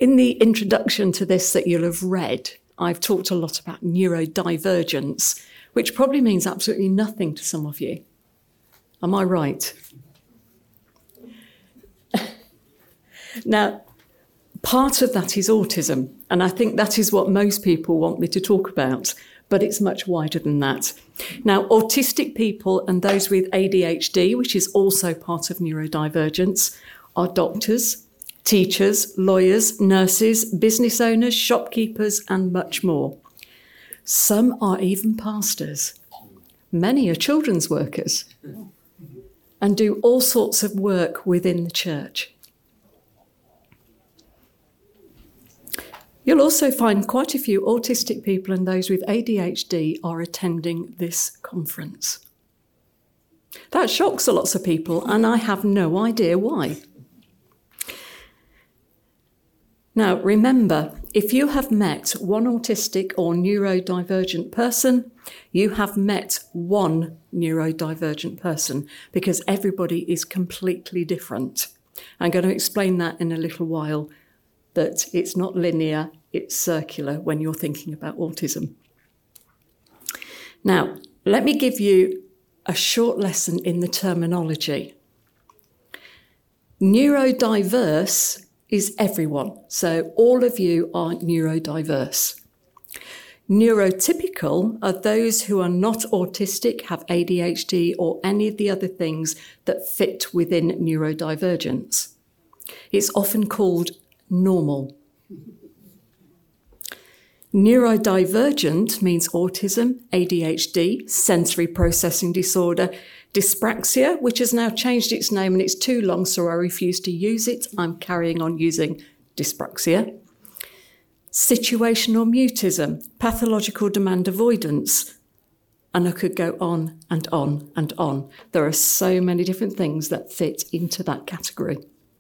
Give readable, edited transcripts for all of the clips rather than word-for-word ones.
In the introduction to this that you'll have read, I've talked a lot about neurodivergence, which probably means absolutely nothing to some of you. Am I right? Now, part of that is autism, and I think that is what most people want me to talk about, but it's much wider than that. Now, autistic people and those with ADHD, which is also part of neurodivergence, are doctors, teachers, lawyers, nurses, business owners, shopkeepers, and much more. Some are even pastors. Many are children's workers and do all sorts of work within the church. You'll also find quite a few autistic people and those with ADHD are attending this conference. That shocks a lot of people, and I have no idea why. Now, remember, if you have met one autistic or neurodivergent person, you have met one neurodivergent person, because everybody is completely different. I'm going to explain that in a little while, that it's not linear, it's circular when you're thinking about autism. Now, let me give you a short lesson in the terminology. Neurodiverse is everyone, so all of you are neurodiverse. Neurotypical are those who are not autistic, have ADHD, or any of the other things that fit within neurodivergence. It's often called normal. Neurodivergent means autism, ADHD, sensory processing disorder, dyspraxia, which has now changed its name and it's too long, so I refuse to use it. I'm carrying on using dyspraxia. Situational mutism, pathological demand avoidance, and I could go on and on and on. There are so many different things that fit into that category.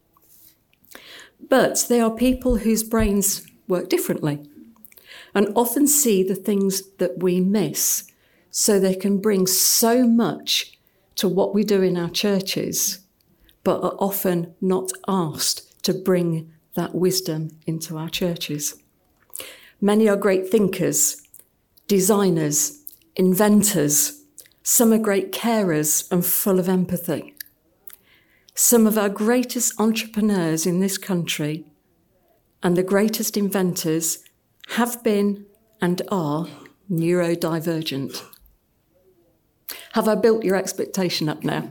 But they are people whose brains work differently and often see the things that we miss, so they can bring so much to what we do in our churches, but are often not asked to bring that wisdom into our churches. Many are great thinkers, designers, inventors. Some are great carers and full of empathy. Some of our greatest entrepreneurs in this country and the greatest inventors have been and are neurodivergent. Have I built your expectation up now?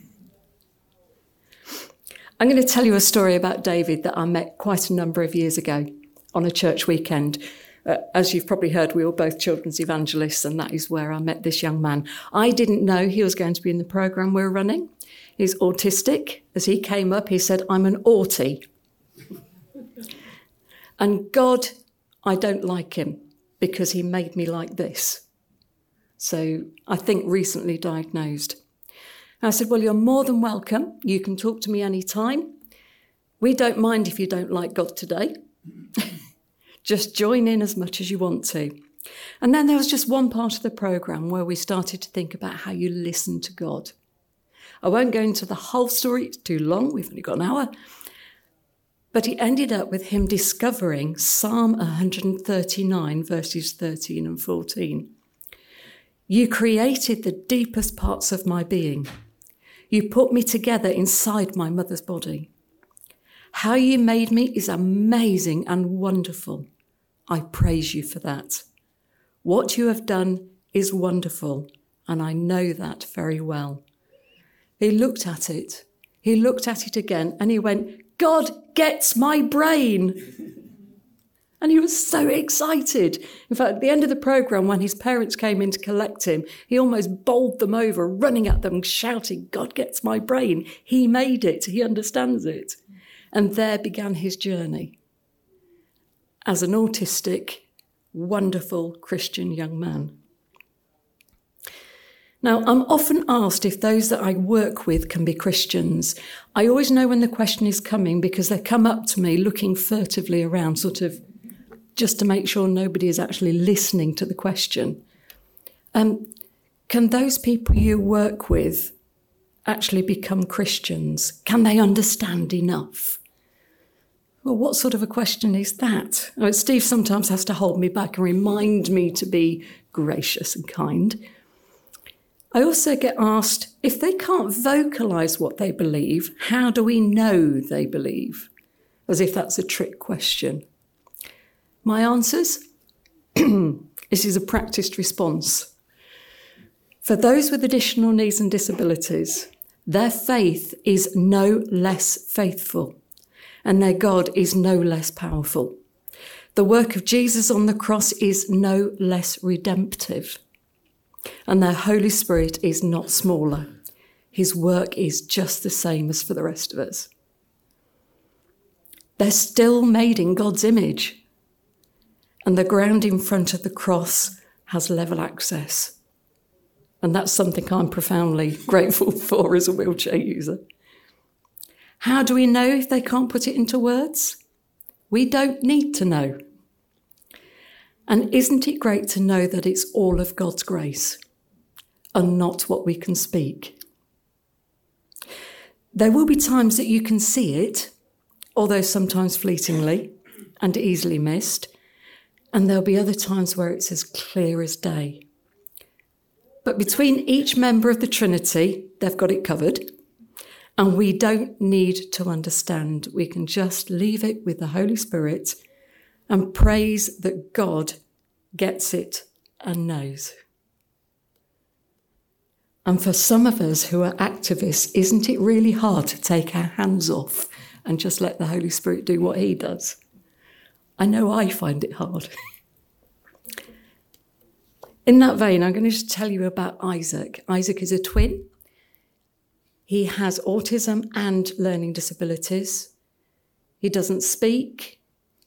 I'm going to tell you a story about David that I met quite a number of years ago on a church weekend. As you've probably heard, we were both children's evangelists, and that is where I met this young man. I didn't know he was going to be in the programme we're running. He's autistic. As he came up, he said, "I'm an autie." And God, I don't like him because he made me like this. So I think recently diagnosed. And I said, "Well, you're more than welcome. You can talk to me any time. We don't mind if you don't like God today. Just join in as much as you want to." And then there was just one part of the programme where we started to think about how you listen to God. I won't go into the whole story, it's too long, we've only got an hour. But it ended up with him discovering Psalm 139, verses 13 and 14. "You created the deepest parts of my being. You put me together inside my mother's body. How you made me is amazing and wonderful. I praise you for that. What you have done is wonderful, and I know that very well." He looked at it again, and he went, "God gets my brain." And he was so excited. In fact, at the end of the programme, when his parents came in to collect him, he almost bowled them over, running at them, shouting, "God gets my brain. He made it. He understands it." And there began his journey as an autistic, wonderful Christian young man. Now, I'm often asked if those that I work with can be Christians. I always know when the question is coming because they come up to me looking furtively around, sort of just to make sure nobody is actually listening to the question. Can those people you work with actually become Christians? Can they understand enough? Well, what sort of a question is that? Steve sometimes has to hold me back and remind me to be gracious and kind. I also get asked, if they can't vocalise what they believe, how do we know they believe? As if that's a trick question. My answers? This is a practiced response. For those with additional needs and disabilities, their faith is no less faithful, and their God is no less powerful. The work of Jesus on the cross is no less redemptive, and their Holy Spirit is not smaller. His work is just the same as for the rest of us. They're still made in God's image, and the ground in front of the cross has level access. And that's something I'm profoundly grateful for as a wheelchair user. How do we know if they can't put it into words? We don't need to know. And isn't it great to know that it's all of God's grace and not what we can speak? There will be times that you can see it, although sometimes fleetingly and easily missed, and there'll be other times where it's as clear as day. But between each member of the Trinity, they've got it covered. And we don't need to understand. We can just leave it with the Holy Spirit and praise that God gets it and knows. And for some of us who are activists, isn't it really hard to take our hands off and just let the Holy Spirit do what he does? I know I find it hard. In that vein, I'm going to just tell you about Isaac. Isaac is a twin. He has autism and learning disabilities. He doesn't speak.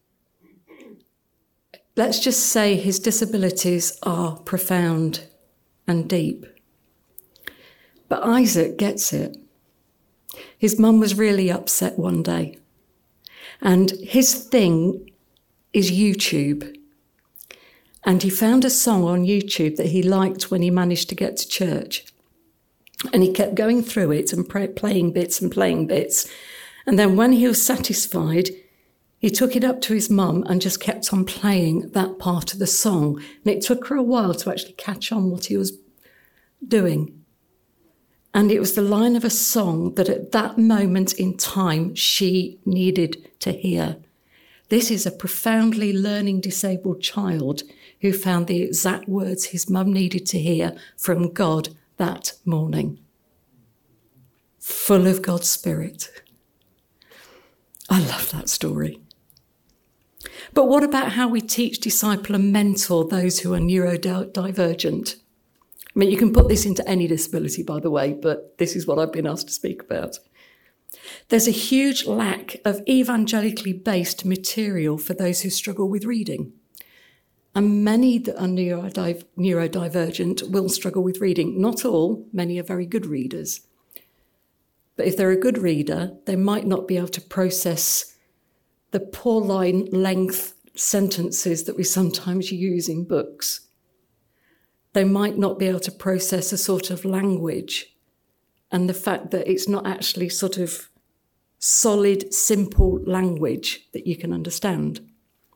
Let's just say his disabilities are profound and deep. But Isaac gets it. His mum was really upset one day. And his thing is YouTube. And he found a song on YouTube that he liked when he managed to get to church. And he kept going through it and playing bits. And then when he was satisfied, he took it up to his mum and just kept on playing that part of the song. And it took her a while to actually catch on what he was doing. And it was the line of a song that at that moment in time she needed to hear. This is a profoundly learning disabled child who found the exact words his mum needed to hear from God that morning. Full of God's Spirit. I love that story. But what about how we teach, disciple and mentor those who are neurodivergent? I mean, you can put this into any disability, by the way, but this is what I've been asked to speak about. There's a huge lack of evangelically based material for those who struggle with reading. And many that are neurodivergent will struggle with reading. Not all, many are very good readers. But if they're a good reader, they might not be able to process the poor line length sentences that we sometimes use in books. They might not be able to process a sort of language and the fact that it's not actually sort of solid, simple language that you can understand.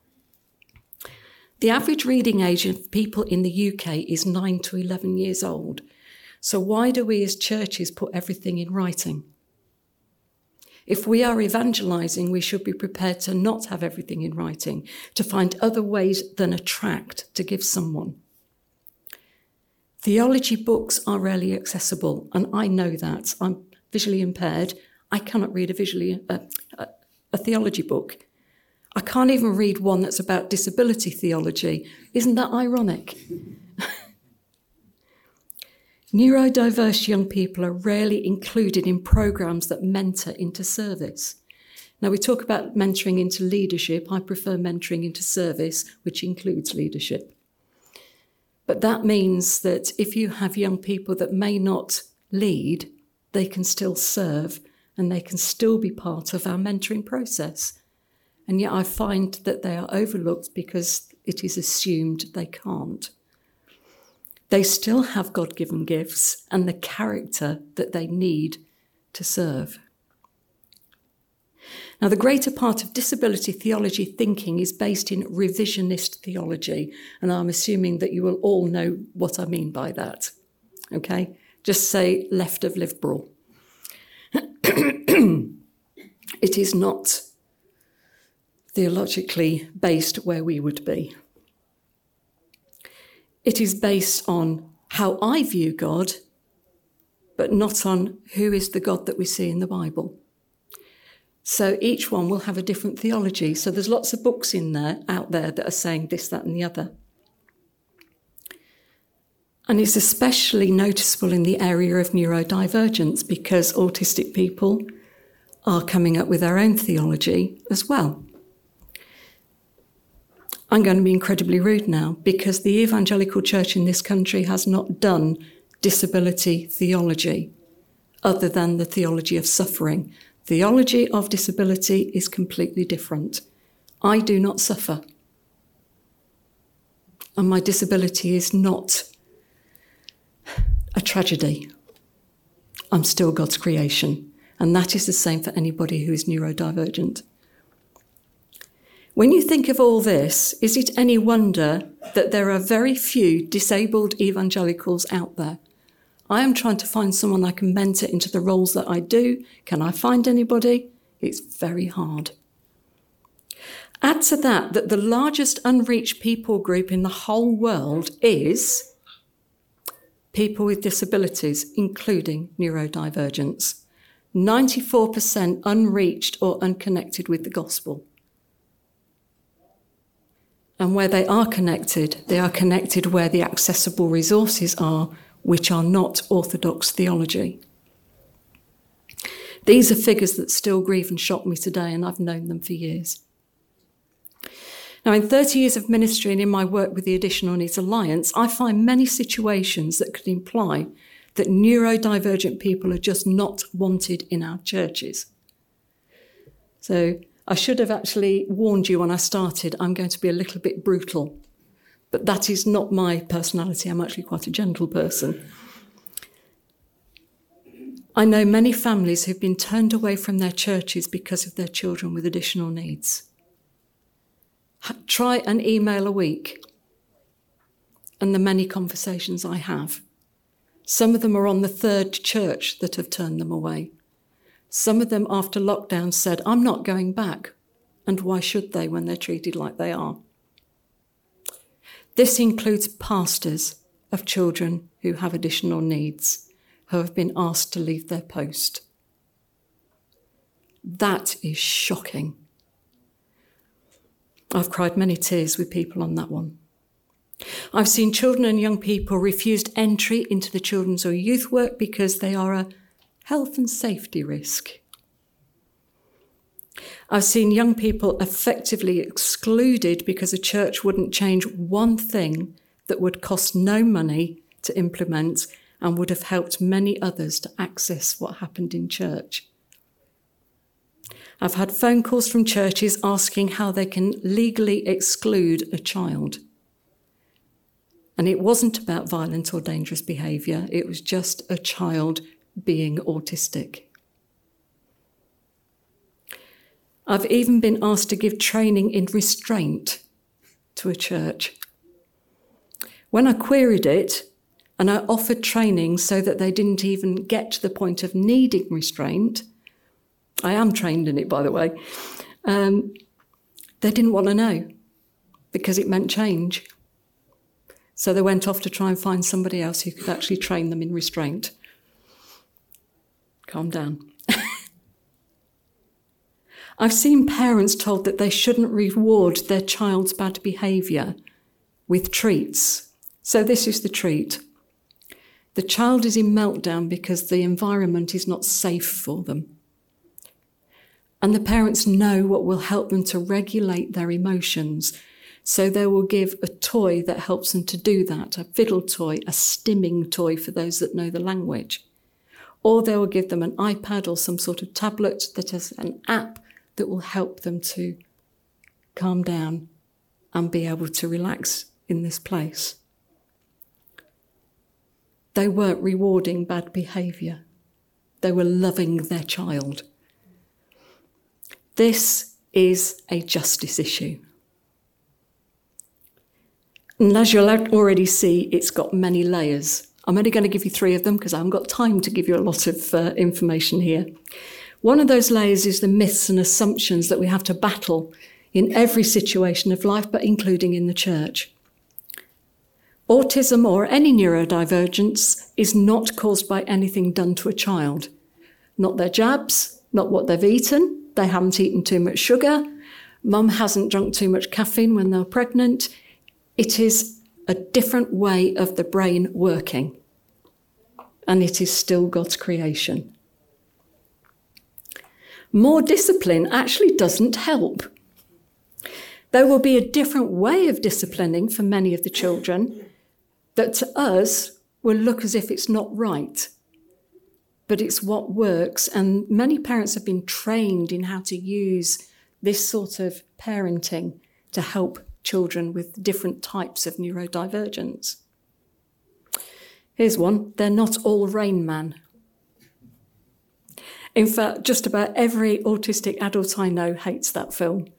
The average reading age of people in the UK is 9 to 11 years old. So why do we as churches put everything in writing? If we are evangelising, we should be prepared to not have everything in writing, to find other ways than a tract to give someone. Theology books are rarely accessible, and I know that. I'm visually impaired. I cannot read a theology book. I can't even read one that's about disability theology. Isn't that ironic? Neurodiverse young people are rarely included in programmes that mentor into service. Now, we talk about mentoring into leadership. I prefer mentoring into service, which includes leadership. But that means that if you have young people that may not lead, they can still serve and they can still be part of our mentoring process. And yet I find that they are overlooked because it is assumed they can't. They still have God-given gifts and the character that they need to serve. Now, the greater part of disability theology thinking is based in revisionist theology, and I'm assuming that you will all know what I mean by that. Okay? Just say left of liberal. It is not theologically based where we would be. It is based on how I view God, but not on who is the God that we see in the Bible. So each one will have a different theology. So there's lots of books out there that are saying this, that, and the other. And it's especially noticeable in the area of neurodivergence because autistic people are coming up with their own theology as well. I'm going to be incredibly rude now because the evangelical church in this country has not done disability theology other than the theology of suffering. Theology of disability is completely different. I do not suffer. And my disability is not a tragedy. I'm still God's creation. And that is the same for anybody who is neurodivergent. When you think of all this, is it any wonder that there are very few disabled evangelicals out there? I am trying to find someone I can mentor into the roles that I do. Can I find anybody? It's very hard. Add to that the largest unreached people group in the whole world is people with disabilities, including neurodivergence. 94% unreached or unconnected with the gospel. And where they are connected where the accessible resources are, which are not orthodox theology. These are figures that still grieve and shock me today, and I've known them for years. Now, in 30 years of ministry and in my work with the Additional Needs Alliance, I find many situations that could imply that neurodivergent people are just not wanted in our churches. So I should have actually warned you when I started, I'm going to be a little bit brutal. But that is not my personality. I'm actually quite a gentle person. I know many families who've been turned away from their churches because of their children with additional needs. Try an email a week and the many conversations I have. Some of them are on the third church that have turned them away. Some of them after lockdown said, I'm not going back. And why should they when they're treated like they are? This includes pastors of children who have additional needs, who have been asked to leave their post. That is shocking. I've cried many tears with people on that one. I've seen children and young people refused entry into the children's or youth work because they are a health and safety risk. I've seen young people effectively excluded because a church wouldn't change one thing that would cost no money to implement and would have helped many others to access what happened in church. I've had phone calls from churches asking how they can legally exclude a child. And it wasn't about violent or dangerous behaviour, it was just a child being autistic. I've even been asked to give training in restraint to a church. When I queried it, and I offered training so that they didn't even get to the point of needing restraint, I am trained in it, by the way, they didn't want to know because it meant change. So they went off to try and find somebody else who could actually train them in restraint. Calm down. I've seen parents told that they shouldn't reward their child's bad behaviour with treats. So this is the treat. The child is in meltdown because the environment is not safe for them. And the parents know what will help them to regulate their emotions. So they will give a toy that helps them to do that, a fiddle toy, a stimming toy for those that know the language. Or they will give them an iPad or some sort of tablet that has an app that will help them to calm down and be able to relax in this place. They weren't rewarding bad behaviour. They were loving their child. This is a justice issue. And as you'll already see, it's got many layers. I'm only going to give you 3 of them because I haven't got time to give you a lot of information here. One of those layers is the myths and assumptions that we have to battle in every situation of life, but including in the church. Autism or any neurodivergence is not caused by anything done to a child. Not their jabs, not what they've eaten. They haven't eaten too much sugar. Mum hasn't drunk too much caffeine when they're pregnant. It is a different way of the brain working. And it is still God's creation. More discipline actually doesn't help. There will be a different way of disciplining for many of the children that to us will look as if it's not right. But it's what works, and many parents have been trained in how to use this sort of parenting to help children with different types of neurodivergence. Here's one. They're not all Rain Man. In fact, just about every autistic adult I know hates that film.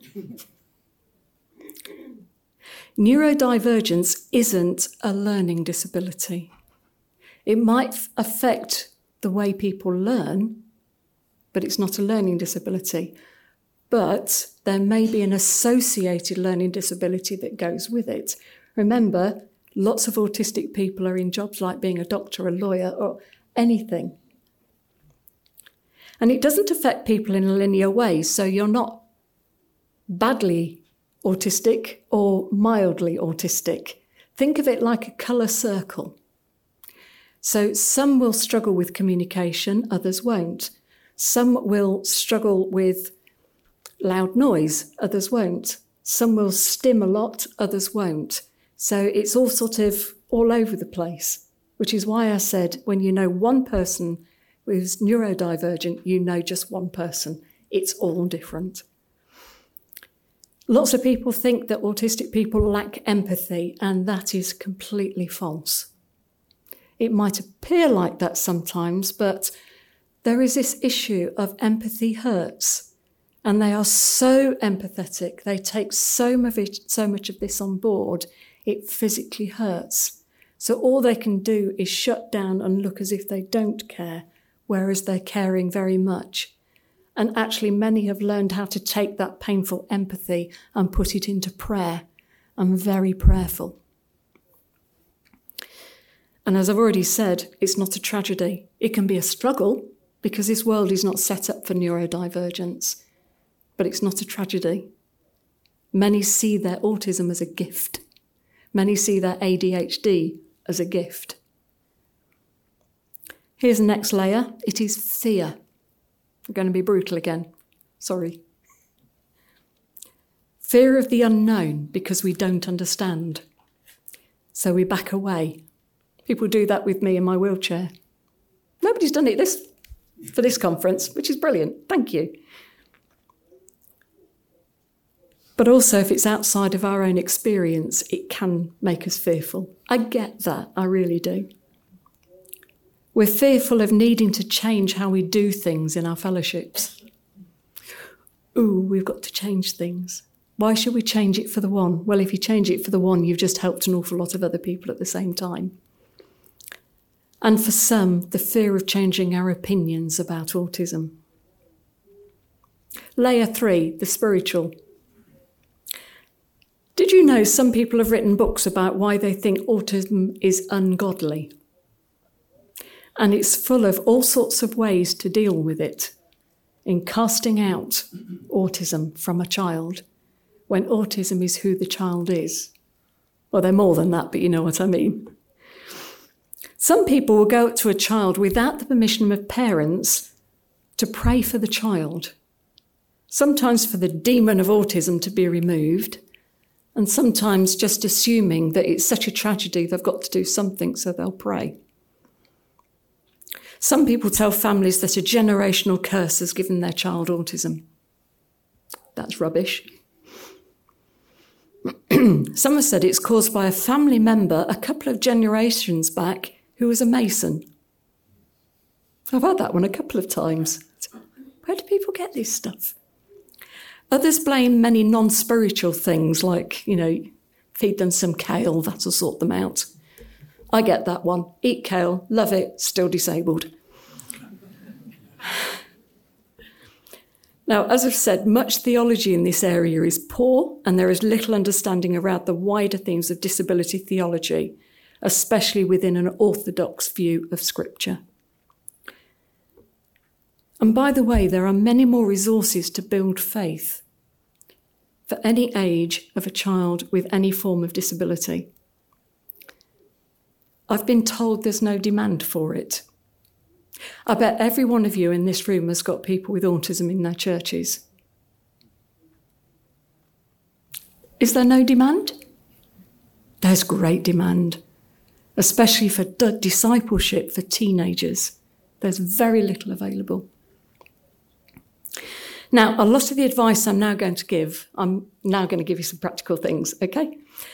Neurodivergence isn't a learning disability. It might affect the way people learn, but it's not a learning disability. But there may be an associated learning disability that goes with it. Remember, lots of autistic people are in jobs like being a doctor, a lawyer, or anything. And it doesn't affect people in a linear way, so you're not badly autistic or mildly autistic. Think of it like a colour circle. So some will struggle with communication, others won't. Some will struggle with loud noise, others won't. Some will stim a lot, others won't. So it's all sort of all over the place, which is why I said when you know one person who's neurodivergent, you know just one person. It's all different. Lots of people think that autistic people lack empathy, and that is completely false. It might appear like that sometimes, but there is this issue of empathy hurts, and they are so empathetic. They take so much of this on board, it physically hurts. So all they can do is shut down and look as if they don't care, whereas they're caring very much. And actually, many have learned how to take that painful empathy and put it into prayer. I'm very prayerful. And as I've already said, it's not a tragedy. It can be a struggle because this world is not set up for neurodivergence. But it's not a tragedy. Many see their autism as a gift. Many see their ADHD as a gift. Here's the next layer. It is fear. I'm going to be brutal again. Sorry. Fear of the unknown because we don't understand. So we back away. People do that with me in my wheelchair. Nobody's done it for this conference, which is brilliant. Thank you. But also, if it's outside of our own experience, it can make us fearful. I get that. I really do. We're fearful of needing to change how we do things in our fellowships. Ooh, we've got to change things. Why should we change it for the one? Well, if you change it for the one, you've just helped an awful lot of other people at the same time. And for some, the fear of changing our opinions about autism. Layer 3, the spiritual. Did you know some people have written books about why they think autism is ungodly? And it's full of all sorts of ways to deal with it in casting out autism from a child when autism is who the child is. Well, they're more than that, but you know what I mean. Some people will go up to a child without the permission of parents to pray for the child, sometimes for the demon of autism to be removed, and sometimes just assuming that it's such a tragedy they've got to do something, so they'll pray. Some people tell families that a generational curse has given their child autism. That's rubbish. Some have said it's caused by a family member a couple of generations back who was a Mason. I've had that one a couple of times. Where do people get this stuff? Others blame many non-spiritual things like, feed them some kale, that'll sort them out. I get that one. Eat kale, love it, still disabled. Now, as I've said, much theology in this area is poor, and there is little understanding around the wider themes of disability theology, especially within an orthodox view of Scripture. And by the way, there are many more resources to build faith for any age of a child with any form of disability. I've been told there's no demand for it. I bet every one of you in this room has got people with autism in their churches. Is there no demand? There's great demand, especially for discipleship for teenagers. There's very little available. Now, a lot of the advice I'm now going to give you some practical things, okay?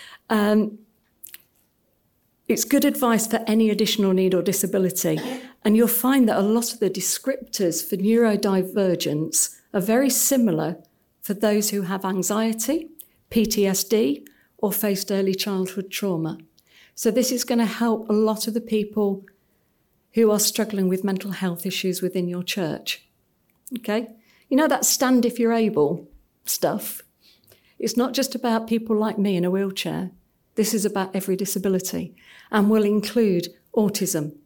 It's good advice for any additional need or disability. And you'll find that a lot of the descriptors for neurodivergence are very similar for those who have anxiety, PTSD, or faced early childhood trauma. So this is going to help a lot of the people who are struggling with mental health issues within your church. Okay? You know that stand if you're able stuff? It's not just about people like me in a wheelchair. This is about every disability and will include autism.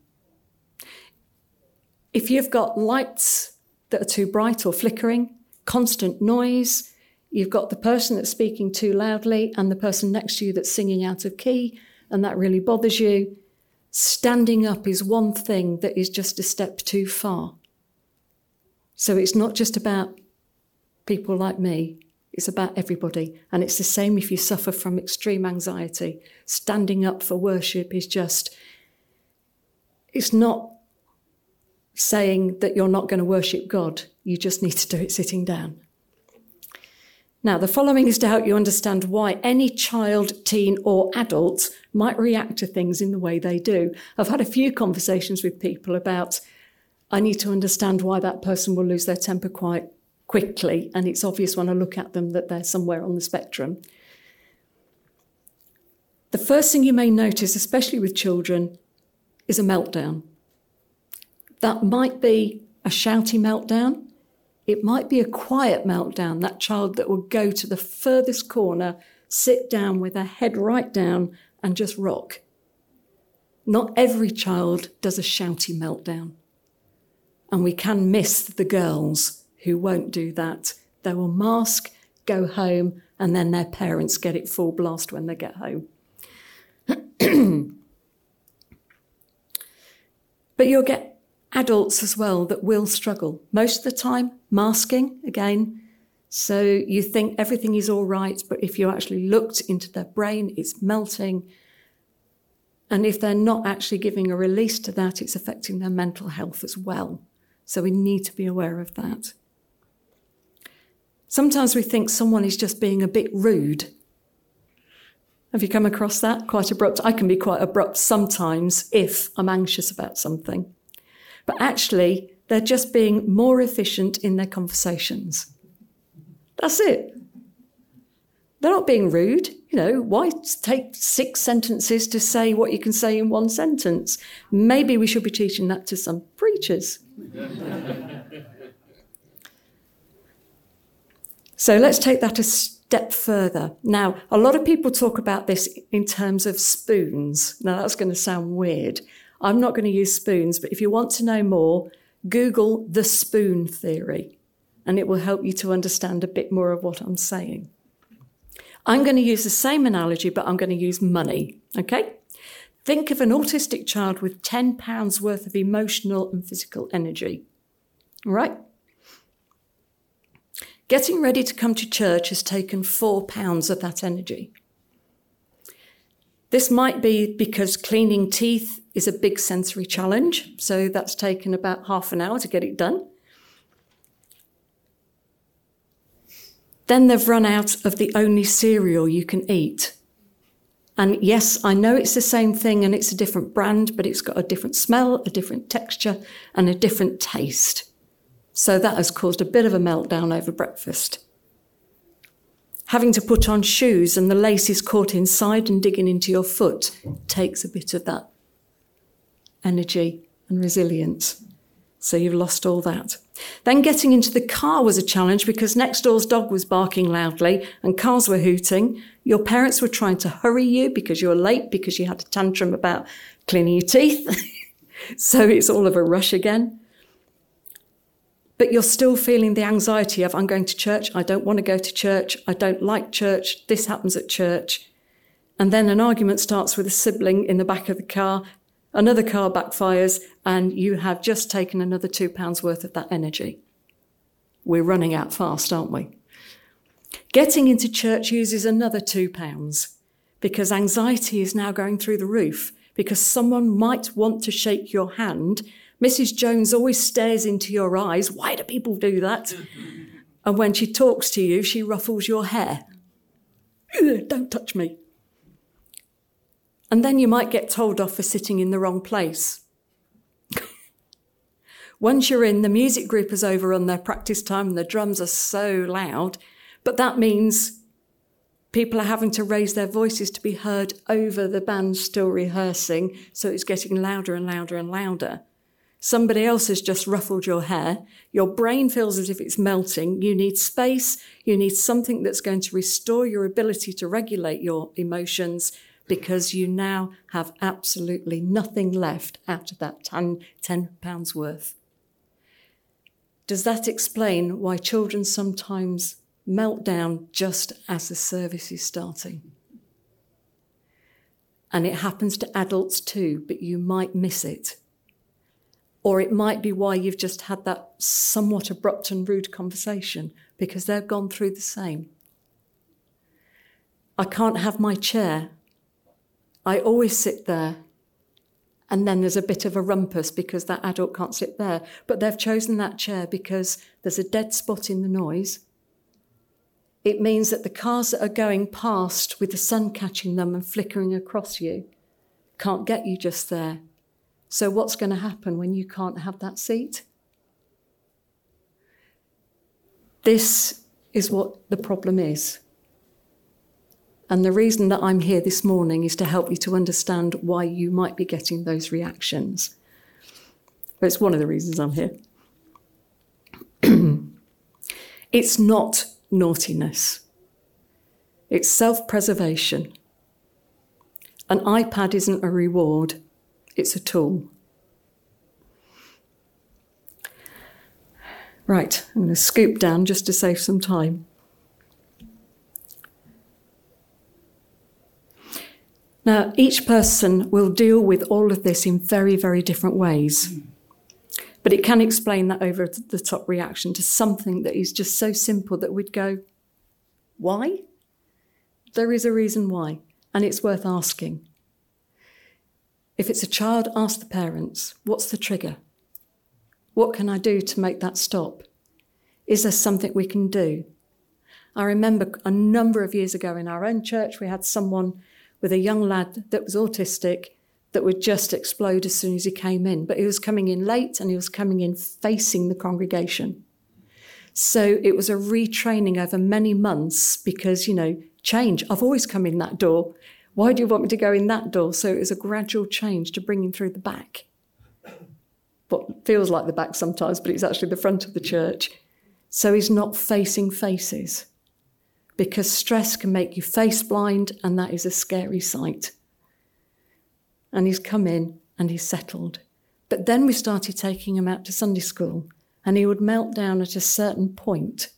If you've got lights that are too bright or flickering, constant noise, you've got the person that's speaking too loudly and the person next to you that's singing out of key, and that really bothers you, standing up is one thing that is just a step too far. So it's not just about people like me. It's about everybody. And it's the same if you suffer from extreme anxiety. Standing up for worship is just, it's not saying that you're not going to worship God. You just need to do it sitting down. Now, the following is to help you understand why any child, teen, or adult might react to things in the way they do. I've had a few conversations with people about, I need to understand why that person will lose their temper quite quickly, and it's obvious when I look at them that they're somewhere on the spectrum. The first thing you may notice, especially with children, is a meltdown. That might be a shouty meltdown. It might be a quiet meltdown, that child that will go to the furthest corner, sit down with their head right down and just rock. Not every child does a shouty meltdown. And we can miss the girls who won't do that. They will mask, go home, and then their parents get it full blast when they get home. But you'll get adults as well that will struggle. Most of the time, masking, again. So you think everything is all right, but if you actually looked into their brain, it's melting. And if they're not actually giving a release to that, it's affecting their mental health as well. So we need to be aware of that. Sometimes we think someone is just being a bit rude. Have you come across that? Quite abrupt. I can be quite abrupt sometimes if I'm anxious about something. But actually, they're just being more efficient in their conversations. That's it. They're not being rude. Why take 6 sentences to say what you can say in 1 sentence? Maybe we should be teaching that to some preachers. So let's take that a step further. Now, a lot of people talk about this in terms of spoons. Now, that's going to sound weird. I'm not going to use spoons, but if you want to know more, Google the spoon theory, and it will help you to understand a bit more of what I'm saying. I'm going to use the same analogy, but I'm going to use money, okay? Think of an autistic child with £10 worth of emotional and physical energy, all right? Getting ready to come to church has taken £4 of that energy. This might be because cleaning teeth is a big sensory challenge, so that's taken about half an hour to get it done. Then they've run out of the only cereal you can eat. And yes, I know it's the same thing and it's a different brand, but it's got a different smell, a different texture, and a different taste. So that has caused a bit of a meltdown over breakfast. Having to put on shoes and the lace is caught inside and digging into your foot takes a bit of that energy and resilience. So you've lost all that. Then getting into the car was a challenge because next door's dog was barking loudly and cars were hooting. Your parents were trying to hurry you because you were late because you had a tantrum about cleaning your teeth. So it's all of a rush again. But you're still feeling the anxiety of, I'm going to church, I don't want to go to church, I don't like church, this happens at church. And then an argument starts with a sibling in the back of the car, another car backfires, and you have just taken another £2 worth of that energy. We're running out fast, aren't we? Getting into church uses another £2 because anxiety is now going through the roof because someone might want to shake your hand. Mrs. Jones always stares into your eyes. Why do people do that? And when she talks to you, she ruffles your hair. Don't touch me. And then you might get told off for sitting in the wrong place. Once you're in, the music group has overrun their practice time and the drums are so loud. But that means people are having to raise their voices to be heard over the band still rehearsing. So it's getting louder and louder and louder. Somebody else has just ruffled your hair. Your brain feels as if it's melting. You need space. You need something that's going to restore your ability to regulate your emotions because you now have absolutely nothing left out of that £10 worth. Does that explain why children sometimes melt down just as the service is starting? And it happens to adults too, but you might miss it. Or it might be why you've just had that somewhat abrupt and rude conversation, because they've gone through the same. I can't have my chair. I always sit there. And then there's a bit of a rumpus because that adult can't sit there. But they've chosen that chair because there's a dead spot in the noise. It means that the cars that are going past with the sun catching them and flickering across you can't get you just there. So what's going to happen when you can't have that seat? This is what the problem is. And the reason that I'm here this morning is to help you to understand why you might be getting those reactions. But it's one of the reasons I'm here. It's not naughtiness. It's self-preservation. An iPad isn't a reward. It's a tool. Right, I'm going to scoop down just to save some time. Now, each person will deal with all of this in very, very different ways. But it can explain that over-the-top reaction to something that is just so simple that we'd go, why? There is a reason why, and it's worth asking. If it's a child, ask the parents, what's the trigger? What can I do to make that stop? Is there something we can do? I remember a number of years ago in our own church, we had someone with a young lad that was autistic that would just explode as soon as he came in. But he was coming in late and he was coming in facing the congregation. So it was a retraining over many months because, change. I've always come in that door. Why do you want me to go in that door? So it was a gradual change to bring him through the back. What feels like the back sometimes, but it's actually the front of the church. So he's not facing faces. Because stress can make you face blind, and that is a scary sight. And he's come in and he's settled. But then we started taking him out to Sunday school, and he would melt down at a certain point.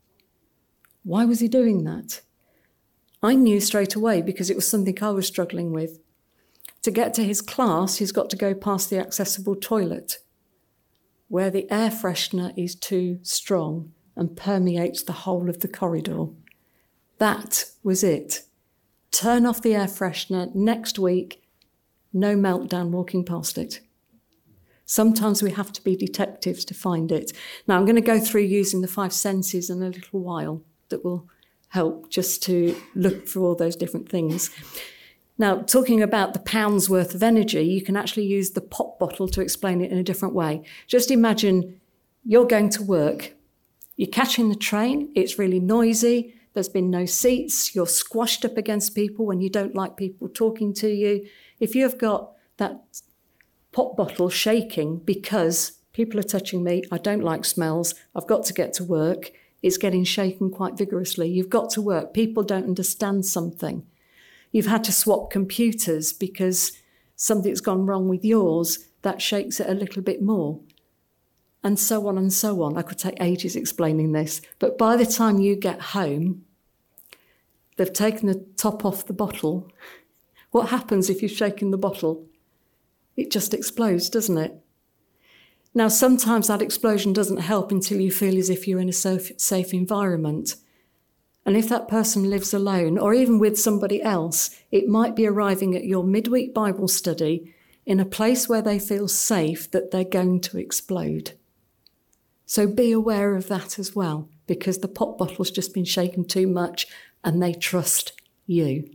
Why was he doing that? I knew straight away because it was something I was struggling with. To get to his class, he's got to go past the accessible toilet, where the air freshener is too strong and permeates the whole of the corridor. That was it. Turn off the air freshener next week, no meltdown walking past it. Sometimes we have to be detectives to find it. Now, I'm going to go through using the 5 senses in a little while that will help just to look for all those different things. Now, talking about the pounds worth of energy, you can actually use the pop bottle to explain it in a different way. Just imagine you're going to work. You're catching the train. It's really noisy. there's been no seats, you're squashed up against people when you don't like people talking to you. If you've got that pop bottle shaking because people are touching me, I don't like smells, I've got to get to work, it's getting shaken quite vigorously. You've got to work. People don't understand something. You've had to swap computers because something's gone wrong with yours, that shakes it a little bit more. And so on and so on. I could take ages explaining this. But by the time you get home, they've taken the top off the bottle. What happens if you've shaken the bottle? It just explodes, doesn't it? Now, sometimes that explosion doesn't help until you feel as if you're in a safe environment. And if that person lives alone or even with somebody else, it might be arriving at your midweek Bible study in a place where they feel safe that they're going to explode. So be aware of that as well, because the pop bottle's just been shaken too much and they trust you.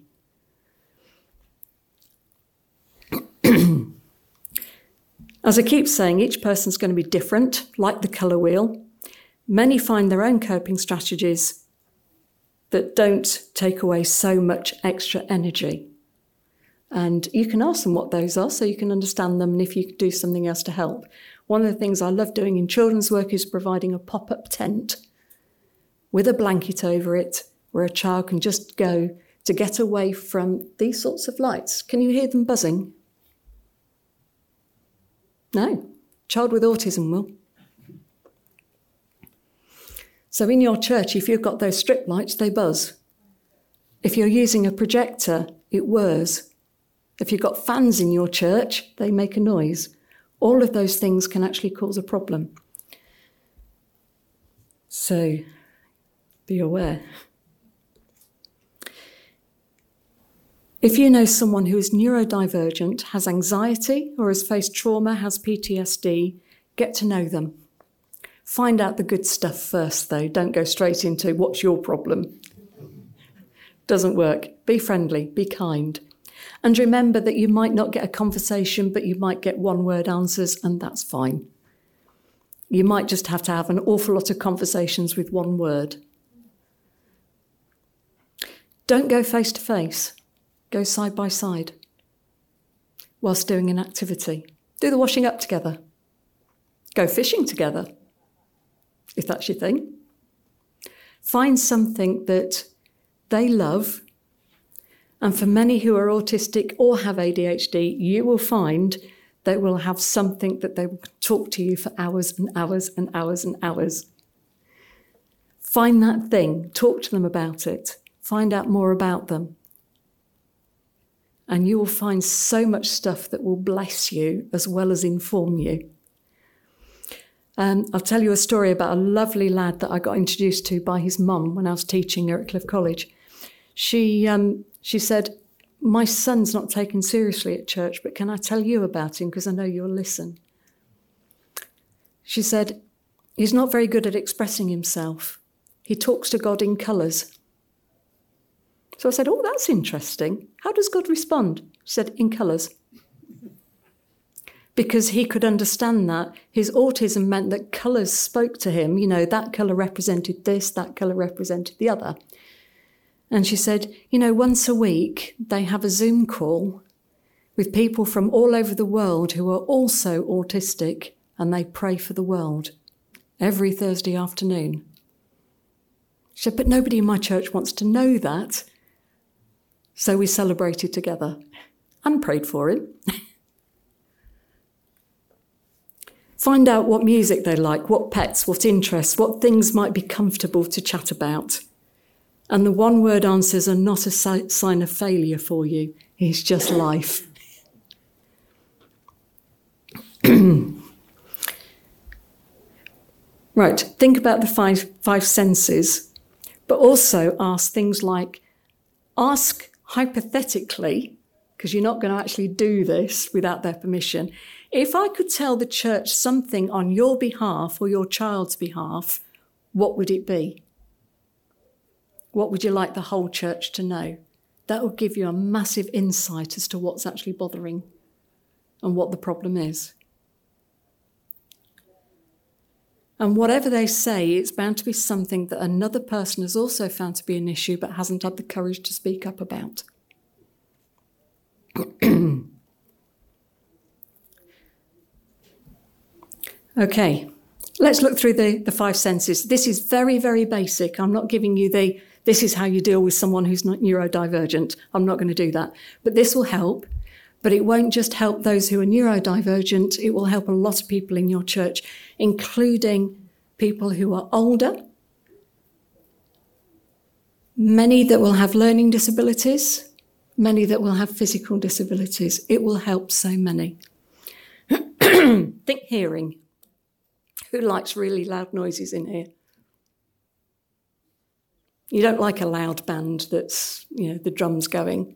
As I keep saying, each person's going to be different, like the colour wheel. Many find their own coping strategies that don't take away so much extra energy. And you can ask them what those are so you can understand them and if you could do something else to help. One of the things I love doing in children's work is providing a pop-up tent with a blanket over it where a child can just go to get away from these sorts of lights. Can you hear them buzzing? No. Child with autism will. So in your church, if you've got those strip lights, they buzz. If you're using a projector, it whirs. If you've got fans in your church, they make a noise. All of those things can actually cause a problem. So be aware. If you know someone who is neurodivergent, has anxiety or has faced trauma, has PTSD, get to know them. Find out the good stuff first, though. Don't go straight into what's your problem. Doesn't work. Be friendly, be kind. And remember that you might not get a conversation, but you might get one-word answers, and that's fine. You might just have to have an awful lot of conversations with one word. Don't go face-to-face. Go side by side whilst doing an activity. Do the washing up together. Go fishing together, if that's your thing. Find something that they love. And for many who are autistic or have ADHD, you will find they will have something that they will talk to you for hours and hours and hours and hours. Find that thing, talk to them about it, find out more about them. And you will find so much stuff that will bless you as well as inform you. I'll tell you a story about a lovely lad that I got introduced to by his mum when I was teaching her at Cliff College. She said, "My son's not taken seriously at church, but can I tell you about him because I know you'll listen?" She said, "He's not very good at expressing himself. He talks to God in colours." So I said, "Oh, that's interesting. How does God respond?" She said, "In colours." Because he could understand that. His autism meant that colours spoke to him. You know, that colour represented this, that colour represented the other. And she said, once a week they have a Zoom call with people from all over the world who are also autistic, and they pray for the world every Thursday afternoon. She said, "But nobody in my church wants to know that." So we celebrated together and prayed for him. Find out what music they like, what pets, what interests, what things might be comfortable to chat about. And the one-word answers are not a sign of failure for you. It's just life. Right, think about the five senses, but also ask things like, ask hypothetically, because you're not going to actually do this without their permission, if I could tell the church something on your behalf or your child's behalf, what would it be? What would you like the whole church to know? That will give you a massive insight as to what's actually bothering and what the problem is. And whatever they say, it's bound to be something that another person has also found to be an issue but hasn't had the courage to speak up about. Okay, let's look through the 5 senses. This is very, very basic. I'm not giving you this is how you deal with someone who's not neurodivergent. I'm not going to do that. But this will help. But it won't just help those who are neurodivergent. It will help a lot of people in your church, including people who are older, many that will have learning disabilities, many that will have physical disabilities. It will help so many. Think hearing. Who likes really loud noises in here? You don't like a loud band that's, the drums going.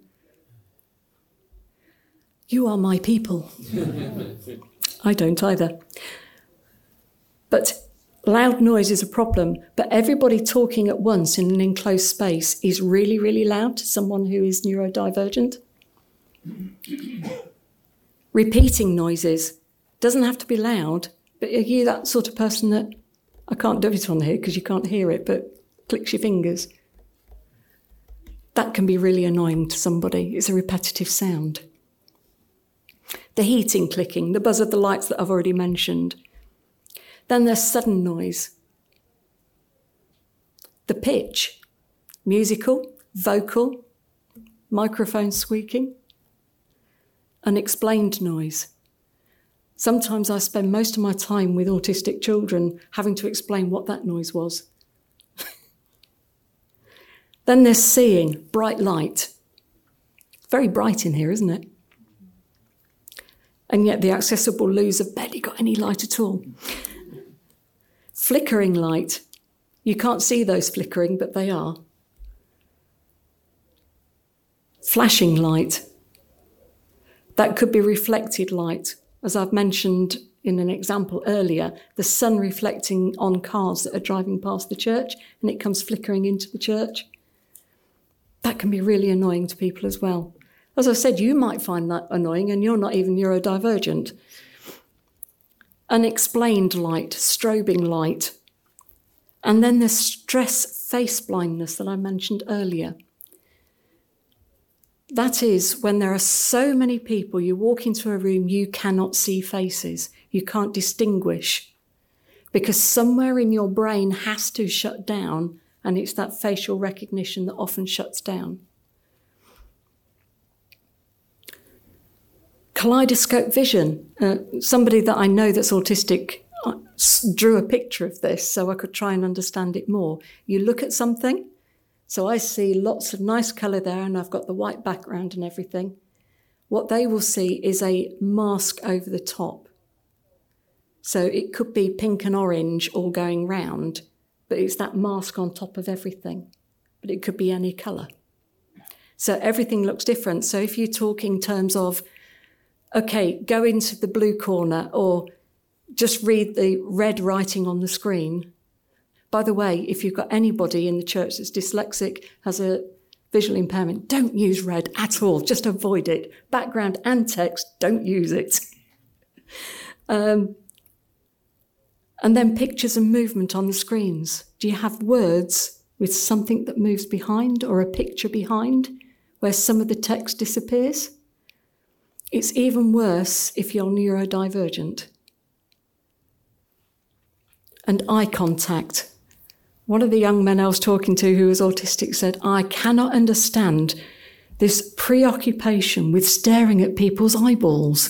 You are my people. I don't either. But loud noise is a problem, but everybody talking at once in an enclosed space is really, really loud to someone who is neurodivergent. Repeating noises doesn't have to be loud, but are you that sort of person that, I can't do it on here because you can't hear it, but clicks your fingers? That can be really annoying to somebody. It's a repetitive sound. The heating clicking, the buzz of the lights that I've already mentioned. Then there's sudden noise. The pitch, musical, vocal, microphone squeaking. Unexplained noise. Sometimes I spend most of my time with autistic children having to explain what that noise was. Then there's seeing, bright light. Very bright in here, isn't it? And yet the accessible loos have barely got any light at all. Flickering light. You can't see those flickering, but they are. Flashing light. That could be reflected light. As I've mentioned in an example earlier, the sun reflecting on cars that are driving past the church and it comes flickering into the church. That can be really annoying to people as well. As I said, you might find that annoying and you're not even neurodivergent. Unexplained light, strobing light. And then there's stress face blindness that I mentioned earlier. That is when there are so many people, you walk into a room, you cannot see faces. You can't distinguish because somewhere in your brain has to shut down, and it's that facial recognition that often shuts down. Kaleidoscope vision. Somebody that I know that's autistic drew a picture of this so I could try and understand it more. You look at something, so I see lots of nice colour there and I've got the white background and everything. What they will see is a mask over the top. So it could be pink and orange all going round, but it's that mask on top of everything. But it could be any colour. So everything looks different. So if you talk in terms of, okay, go into the blue corner or just read the red writing on the screen. By the way, if you've got anybody in the church that's dyslexic, has a visual impairment, don't use red at all. Just avoid it. Background and text, don't use it. And then pictures and movement on the screens. Do you have words with something that moves behind or a picture behind where some of the text disappears? It's even worse if you're neurodivergent. And eye contact. One of the young men I was talking to who was autistic said, I cannot understand this preoccupation with staring at people's eyeballs.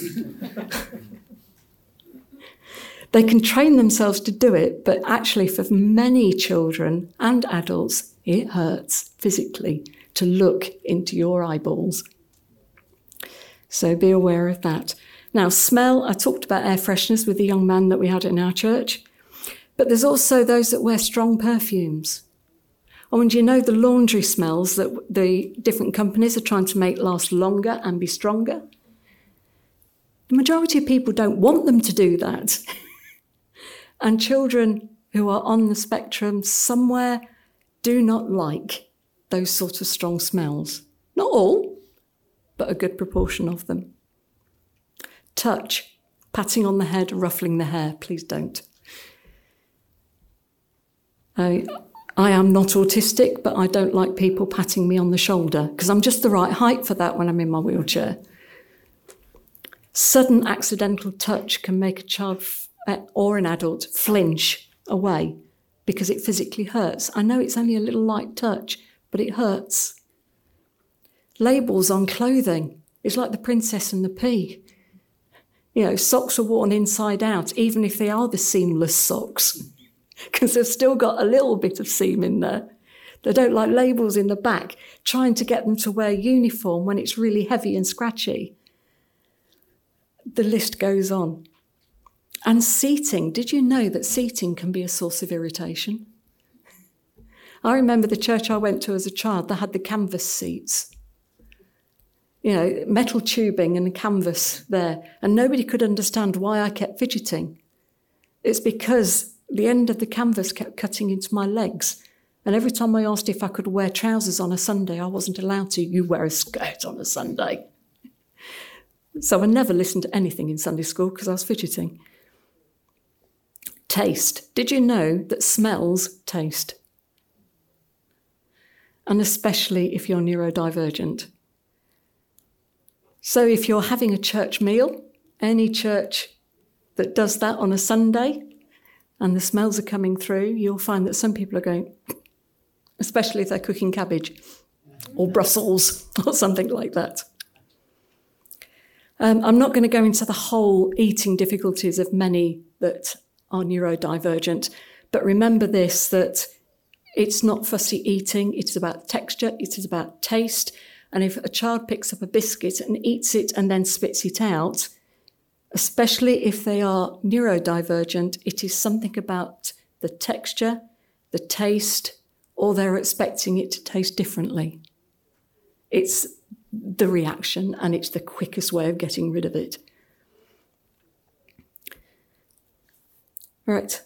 They can train themselves to do it, but actually for many children and adults, it hurts physically to look into your eyeballs. So be aware of that. Now, smell, I talked about air fresheners with the young man that we had in our church. But there's also those that wear strong perfumes. And you know the laundry smells that the different companies are trying to make last longer and be stronger? The majority of people don't want them to do that. And children who are on the spectrum somewhere do not like those sort of strong smells. Not all, but a good proportion of them. Touch, patting on the head, ruffling the hair, please don't. I am not autistic, but I don't like people patting me on the shoulder because I'm just the right height for that when I'm in my wheelchair. Sudden accidental touch can make a child or an adult flinch away because it physically hurts. I know it's only a little light touch, but it hurts. Labels on clothing. It's like the princess and the pea. Socks are worn inside out, even if they are the seamless socks, because they've still got a little bit of seam in there. They don't like labels in the back, trying to get them to wear uniform when it's really heavy and scratchy. The list goes on. And seating. Did you know that seating can be a source of irritation? I remember the church I went to as a child, they had the canvas seats. Metal tubing and canvas there. And nobody could understand why I kept fidgeting. It's because the end of the canvas kept cutting into my legs. And every time I asked if I could wear trousers on a Sunday, I wasn't allowed to. You wear a skirt on a Sunday. So I never listened to anything in Sunday school because I was fidgeting. Taste. Did you know that smells taste? And especially if you're neurodivergent. So if you're having a church meal, any church that does that on a Sunday, and the smells are coming through, you'll find that some people are going, especially if they're cooking cabbage or Brussels or something like that. I'm not going to go into the whole eating difficulties of many that are neurodivergent, but remember this, that it's not fussy eating, it's about texture, it is about taste. And if a child picks up a biscuit and eats it and then spits it out, especially if they are neurodivergent, it is something about the texture, the taste, or they're expecting it to taste differently. It's the reaction, and it's the quickest way of getting rid of it. Right.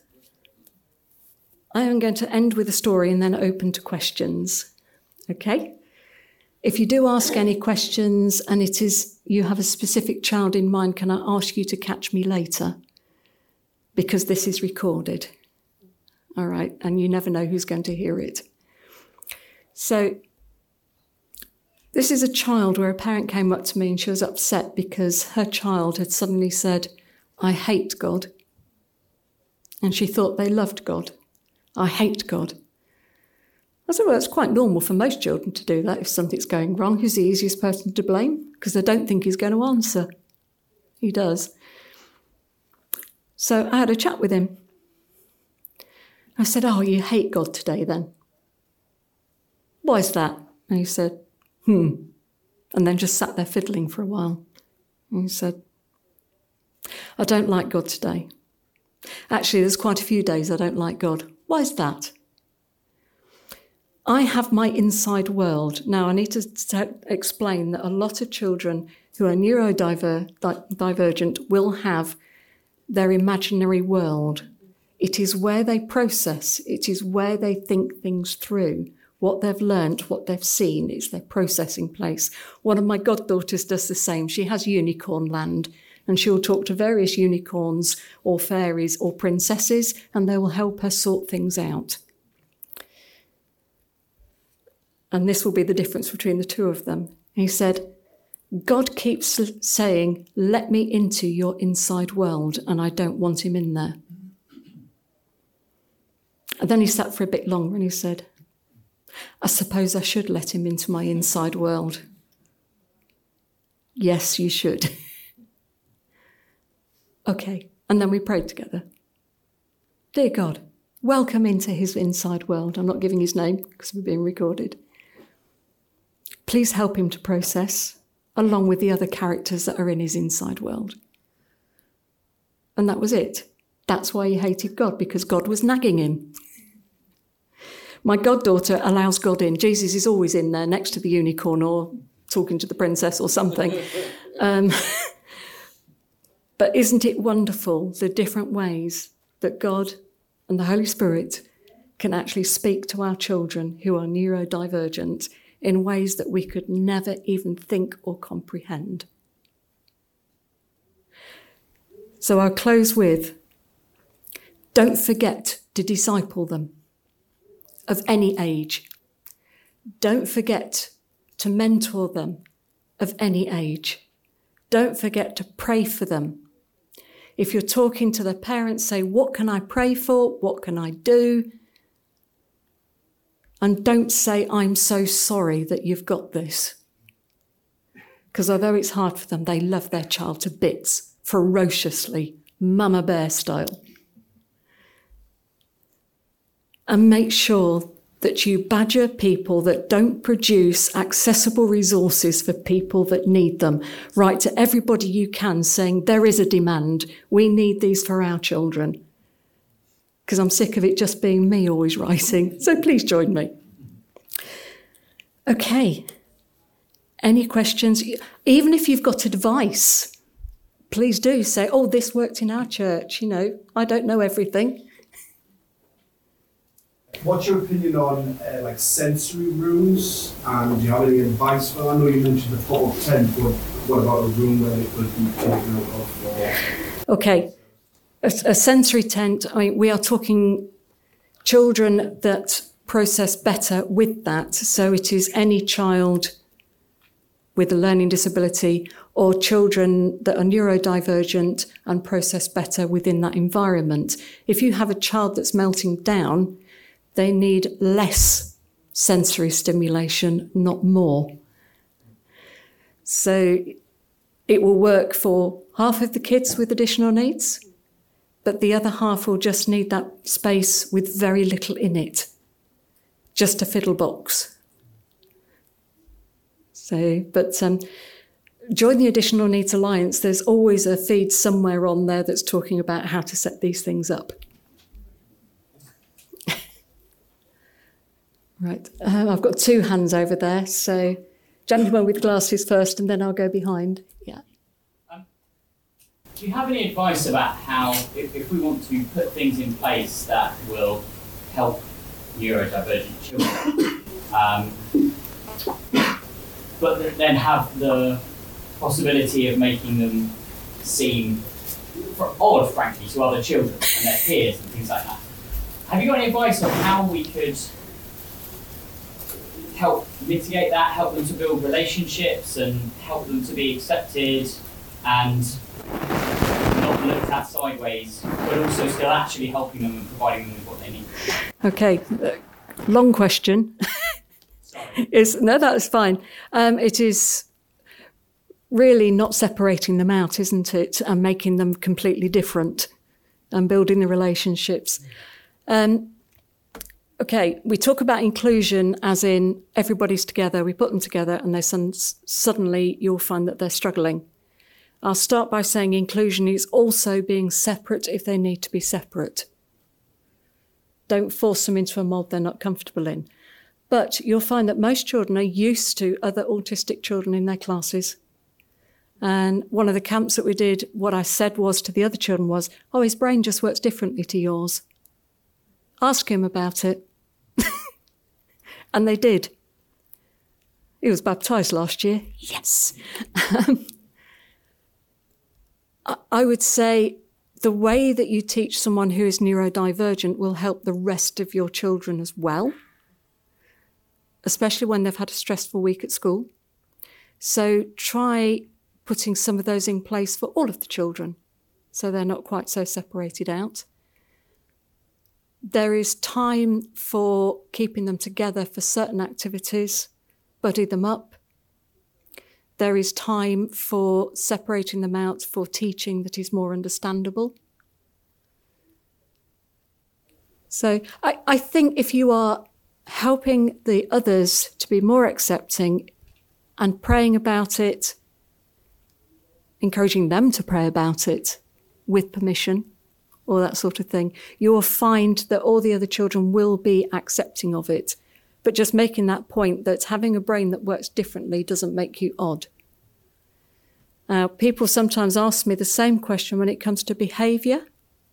I am going to end with a story and then open to questions. Okay? If you do ask any questions and you have a specific child in mind, can I ask you to catch me later? Because this is recorded. All right, and you never know who's going to hear it. So this is a child where a parent came up to me and she was upset because her child had suddenly said, I hate God. And she thought they loved God. I hate God. I said, well, it's quite normal for most children to do that if something's going wrong. Who's the easiest person to blame? Because they don't think he's going to answer. He does. So I had a chat with him. I said, oh, you hate God today then? Why is that? And he said, And then just sat there fiddling for a while. And he said, I don't like God today. Actually, there's quite a few days I don't like God. Why is that? I have my inside world. Now, I need to explain that a lot of children who are neurodivergent will have their imaginary world. It is where they process. It is where they think things through. What they've learnt, what they've seen, it's their processing place. One of my goddaughters does the same. She has unicorn land, and she'll talk to various unicorns or fairies or princesses, and they will help her sort things out. And this will be the difference between the two of them. He said, God keeps saying, let me into your inside world, and I don't want him in there. And then he sat for a bit longer and he said, I suppose I should let him into my inside world. Yes, you should. Okay, and then we prayed together. Dear God, welcome into his inside world. I'm not giving his name because we're being recorded. Please help him to process, along with the other characters that are in his inside world. And that was it. That's why he hated God, because God was nagging him. My goddaughter allows God in. Jesus is always in there next to the unicorn or talking to the princess or something. But isn't it wonderful, the different ways that God and the Holy Spirit can actually speak to our children who are neurodivergent in ways that we could never even think or comprehend. So I'll close with, don't forget to disciple them. of any age. Don't forget to mentor them of any age. Don't forget to pray for them. If you're talking to their parents, say, what can I pray for? What can I do? And don't say, I'm so sorry that you've got this. Because although it's hard for them, they love their child to bits, ferociously, Mama Bear style. And make sure that you badger people that don't produce accessible resources for people that need them. Write to everybody you can saying, there is a demand. We need these for our children. Because I'm sick of it just being me always writing. So please join me. Okay. Any questions? Even if you've got advice, please do say, oh, this worked in our church. I don't know everything. What's your opinion on sensory rooms? And do you have any advice for that? I know you mentioned the photo tent, but what about a room where it would be taken out of? Okay, a sensory tent. We are talking children that process better with that. So it is any child with a learning disability or children that are neurodivergent and process better within that environment. If you have a child that's melting down, they need less sensory stimulation, not more. So it will work for half of the kids with additional needs, but the other half will just need that space with very little in it, just a fiddle box. But join the Additional Needs Alliance. There's always a feed somewhere on there that's talking about how to set these things up. Right, I've got two hands over there, so gentleman with glasses first, and then I'll go behind. Yeah. Do you have any advice about how, if we want to put things in place that will help neurodivergent children, but then have the possibility of making them seem odd, frankly, to other children and their peers and things like that? Have you got any advice on how we could help mitigate that, help them to build relationships and help them to be accepted and not looked at sideways, but also still actually helping them and providing them with what they need? Okay, long question. Sorry. No, that's fine. It is really not separating them out, isn't it, and making them completely different and building the relationships. Okay, we talk about inclusion as in everybody's together, we put them together and suddenly you'll find that they're struggling. I'll start by saying inclusion is also being separate if they need to be separate. Don't force them into a mould they're not comfortable in. But you'll find that most children are used to other autistic children in their classes. And one of the camps that we did, what I said was to the other children was, oh, his brain just works differently to yours. Ask him about it. And they did. He was baptised last year. Yes. I would say the way that you teach someone who is neurodivergent will help the rest of your children as well, especially when they've had a stressful week at school. So try putting some of those in place for all of the children so they're not quite so separated out. There is time for keeping them together for certain activities, buddy them up. There is time for separating them out for teaching that is more understandable. So I think if you are helping the others to be more accepting and praying about it, encouraging them to pray about it with permission, or that sort of thing, you will find that all the other children will be accepting of it. But just making that point that having a brain that works differently doesn't make you odd. People sometimes ask me the same question when it comes to behaviour.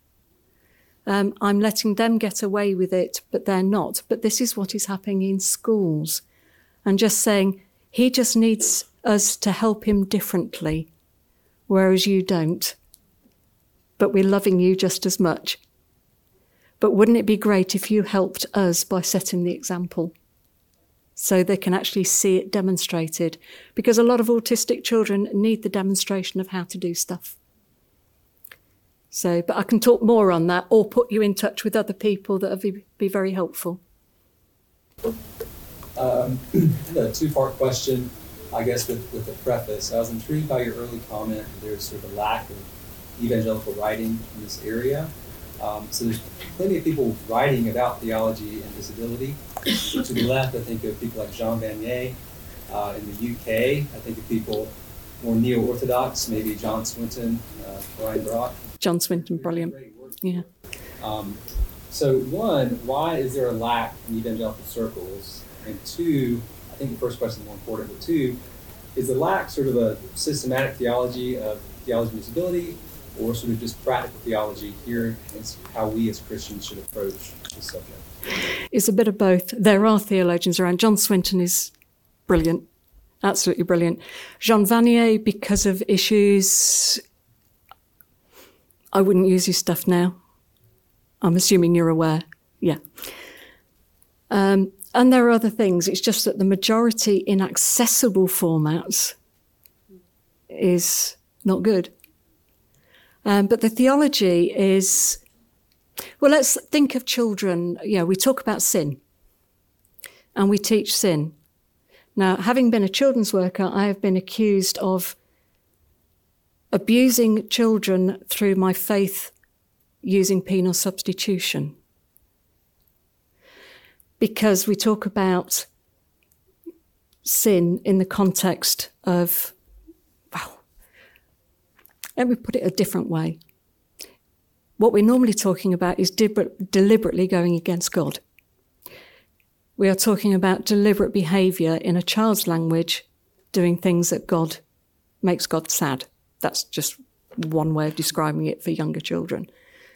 I'm letting them get away with it, but they're not. But this is what is happening in schools. And just saying, he just needs us to help him differently, whereas you don't. But we're loving you just as much. But wouldn't it be great if you helped us by setting the example so they can actually see it demonstrated? Because a lot of autistic children need the demonstration of how to do stuff. So, but I can talk more on that or put you in touch with other people that would be very helpful. A two-part question, I guess, with the preface. I was intrigued by your early comment that there's sort of a lack of evangelical writing in this area. So there's plenty of people writing about theology and disability. To the left, I think of people like Jean Vanier. In the UK, I think of people more neo-orthodox, maybe John Swinton, Brian Brock. John Swinton, brilliant. Yeah. So one, why is there a lack in evangelical circles? And two, I think the first question is more important, but two, is the lack sort of a systematic theology of theology and disability, or sort of just practical theology here and how we as Christians should approach this subject? It's a bit of both. There are theologians around. John Swinton is brilliant, absolutely brilliant. Jean Vanier, because of issues, I wouldn't use his stuff now. I'm assuming you're aware. Yeah. And there are other things. It's just that the majority in accessible formats is not good. But the theology is, well, let's think of children. We talk about sin and we teach sin. Now, having been a children's worker, I have been accused of abusing children through my faith using penal substitution. Because we talk about sin in the context of, well, let me put it a different way. What we're normally talking about is deliberately going against God. We are talking about deliberate behaviour in a child's language, doing things that God makes God sad. That's just one way of describing it for younger children.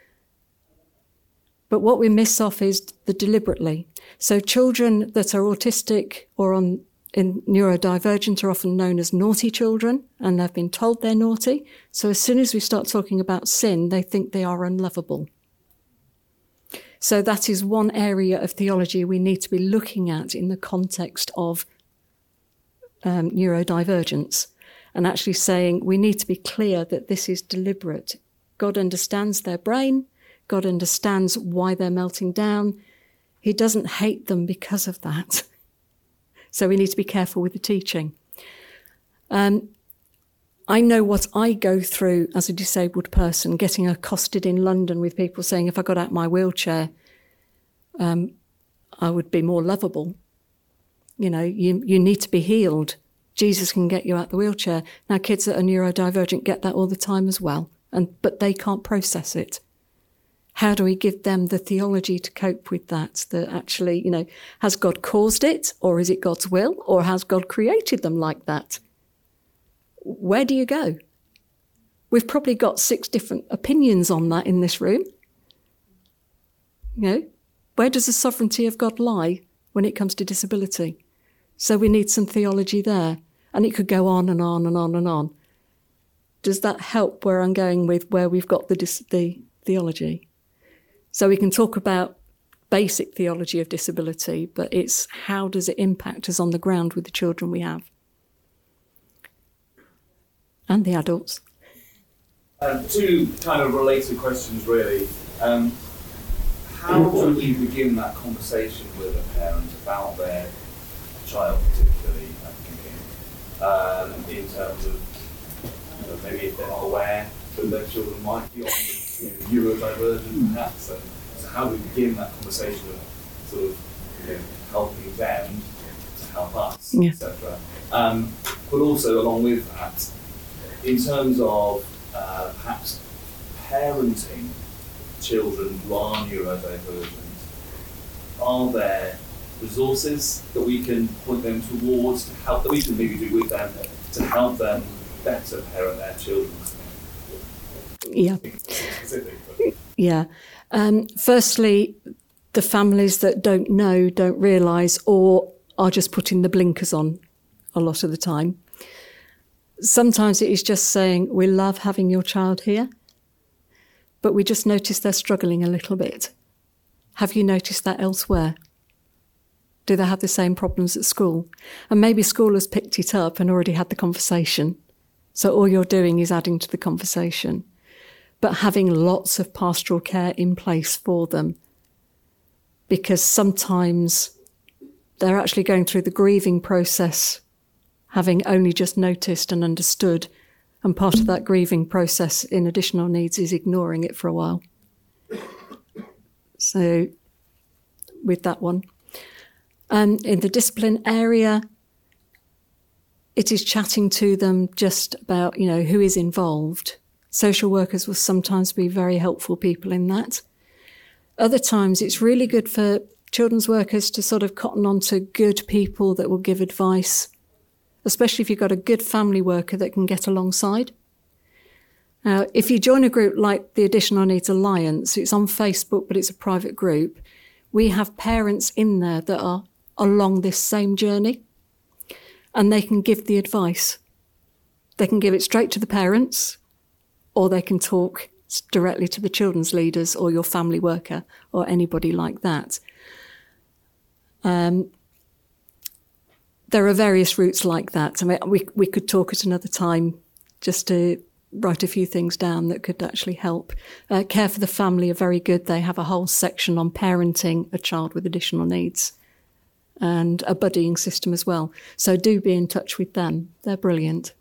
But what we miss off is the deliberately. So children that are autistic or in neurodivergent are often known as naughty children, and they've been told they're naughty. So as soon as we start talking about sin, they think they are unlovable. So that is one area of theology we need to be looking at in the context of neurodivergence, and actually saying we need to be clear that this is deliberate. God understands their brain. God understands why they're melting down. He doesn't hate them because of that. So we need to be careful with the teaching. I know what I go through as a disabled person, getting accosted in London with people saying if I got out my wheelchair, I would be more lovable. You need to be healed. Jesus can get you out the wheelchair. Now, kids that are neurodivergent get that all the time as well, but they can't process it. How do we give them the theology to cope with that? That actually, has God caused it, or is it God's will, or has God created them like that? Where do you go? We've probably got 6 different opinions on that in this room. Where does the sovereignty of God lie when it comes to disability? So we need some theology there. And it could go on and on and on and on. Does that help where I'm going with where we've got the theology? So we can talk about basic theology of disability, but it's how does it impact us on the ground with the children we have? And the adults. 2 kind of related questions, really. How do you begin that conversation with a parent about their child, particularly, I'm thinking, in terms of maybe if they're not aware that their children might be on neurodivergent, perhaps, and so how do we begin that conversation of sort of helping them to help us, etc. But also along with that, in terms of perhaps parenting children who are neurodivergent, are there resources that we can point them towards to help, that we can maybe do with them to help them better parent their children? Yeah. Yeah. Firstly, the families that don't know, don't realise, or are just putting the blinkers on a lot of the time. Sometimes it is just saying, we love having your child here, but we just notice they're struggling a little bit. Have you noticed that elsewhere? Do they have the same problems at school? And maybe school has picked it up and already had the conversation. So all you're doing is adding to the conversation. But having lots of pastoral care in place for them, because sometimes they're actually going through the grieving process, having only just noticed and understood, and part of that grieving process in additional needs is ignoring it for a while. So with that one. In the discipline area, it is chatting to them just about, who is involved. Social workers will sometimes be very helpful people in that. Other times it's really good for children's workers to sort of cotton on to good people that will give advice, especially if you've got a good family worker that can get alongside. Now, if you join a group like the Additional Needs Alliance, it's on Facebook, but it's a private group. We have parents in there that are along this same journey, and they can give the advice. They can give it straight to the parents, or they can talk directly to the children's leaders or your family worker or anybody like that. There are various routes like that. I mean, we could talk at another time just to write a few things down that could actually help. Care for the Family are very good. They have a whole section on parenting a child with additional needs and a buddying system as well. So do be in touch with them. They're brilliant.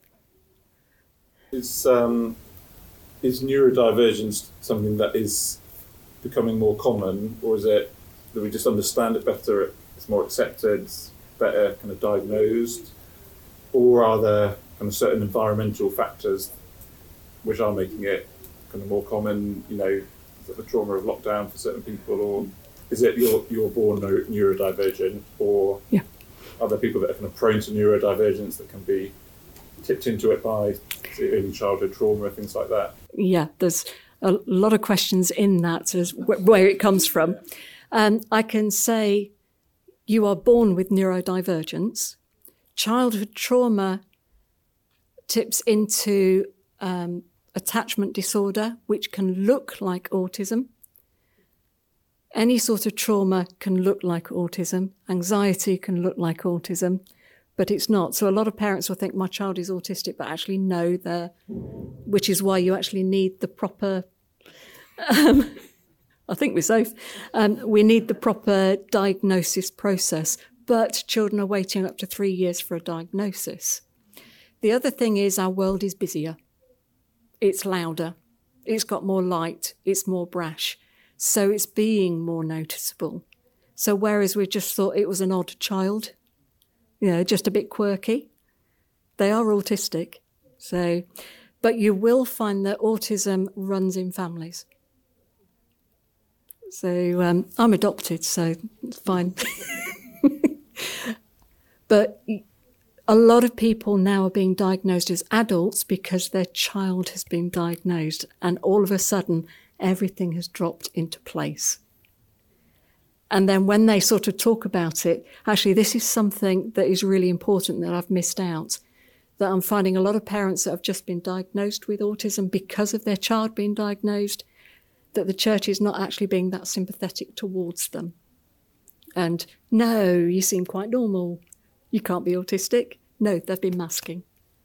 Is neurodivergence something that is becoming more common, or is it that we just understand it better, it's more accepted, better kind of diagnosed, or are there kind of certain environmental factors which are making it kind of more common, the trauma of lockdown for certain people, or is it you're born neurodivergent, or are there people that are kind of prone to neurodivergence that can be tipped into it by early childhood trauma, things like that? Yeah, there's a lot of questions in that as where it comes from. I can say you are born with neurodivergence. Childhood trauma tips into attachment disorder, which can look like autism. Any sort of trauma can look like autism. Anxiety can look like autism, but it's not. So a lot of parents will think my child is autistic, but actually no, which is why you actually need the proper, I think we're safe, we need the proper diagnosis process, but children are waiting up to 3 years for a diagnosis. The other thing is our world is busier. It's louder, it's got more light, it's more brash, so it's being more noticeable. So whereas we just thought it was an odd child, just a bit quirky, they are autistic. So, but you will find that autism runs in families. So I'm adopted, so it's fine. But a lot of people now are being diagnosed as adults because their child has been diagnosed, and all of a sudden everything has dropped into place. And then when they sort of talk about it, actually this is something that is really important that I've missed out, that I'm finding a lot of parents that have just been diagnosed with autism because of their child being diagnosed, that the church is not actually being that sympathetic towards them. And no, you seem quite normal. You can't be autistic. No, they've been masking.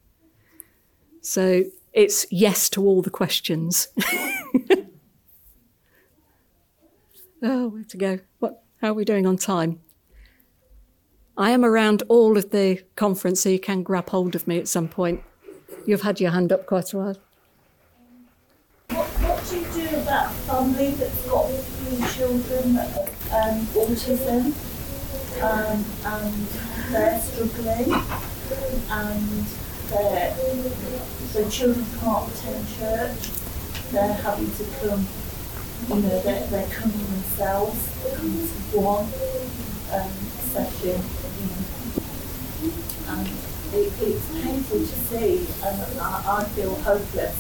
So it's yes to all the questions. Oh, where to go? How are we doing on time? I am around all of the conference, so you can grab hold of me at some point. You've had your hand up quite a while. What do you do about a family that's got 3 children that have autism, and they're struggling, and the children can't attend church, they're having to come, they're coming themselves, coming to one session, and it's painful to see, and I feel hopeless,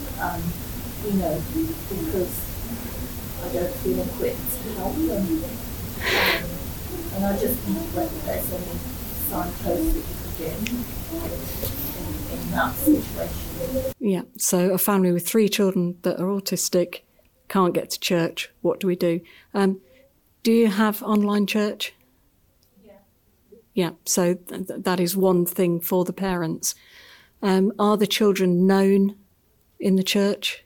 because I don't feel equipped to help them. And I just think whether there's any signposts that you could get in that situation. Yeah, so a family with 3 children that are autistic can't get to church. What do we do? Do you have online church? Yeah. Yeah, so that is one thing for the parents. Are the children known in the church?